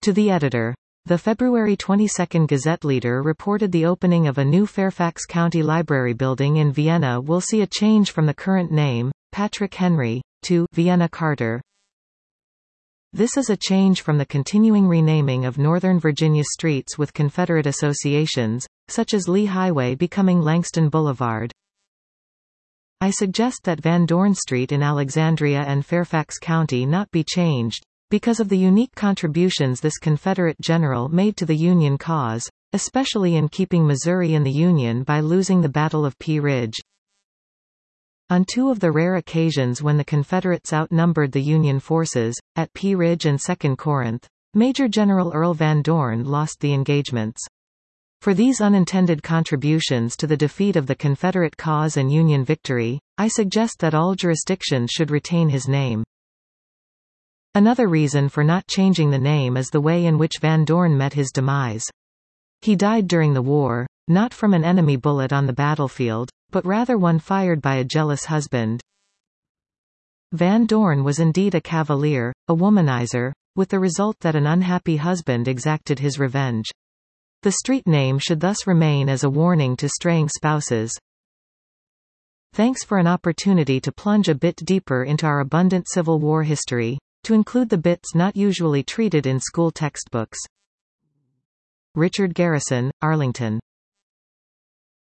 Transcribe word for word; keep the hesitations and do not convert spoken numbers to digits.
To the editor. The February twenty-second Gazette Leader reported the opening of a new Fairfax County Library building in Vienna will see a change from the current name, Patrick Henry, to Vienna Carter. This is a change from the continuing renaming of Northern Virginia streets with Confederate associations, such as Lee Highway becoming Langston Boulevard. I suggest that Van Dorn Street in Alexandria and Fairfax County not be changed, because of the unique contributions this Confederate general made to the Union cause, especially in keeping Missouri in the Union by losing the Battle of Pea Ridge. On two of the rare occasions when the Confederates outnumbered the Union forces, at Pea Ridge and Second Corinth, Major General Earl Van Dorn lost the engagements. For these unintended contributions to the defeat of the Confederate cause and Union victory, I suggest that all jurisdictions should retain his name. Another reason for not changing the name is the way in which Van Dorn met his demise. He died during the war, not from an enemy bullet on the battlefield, but rather one fired by a jealous husband. Van Dorn was indeed a cavalier, a womanizer, with the result that an unhappy husband exacted his revenge. The street name should thus remain as a warning to straying spouses. Thanks for an opportunity to plunge a bit deeper into our abundant Civil War history, to include the bits not usually treated in school textbooks. Richard Garrison, Arlington.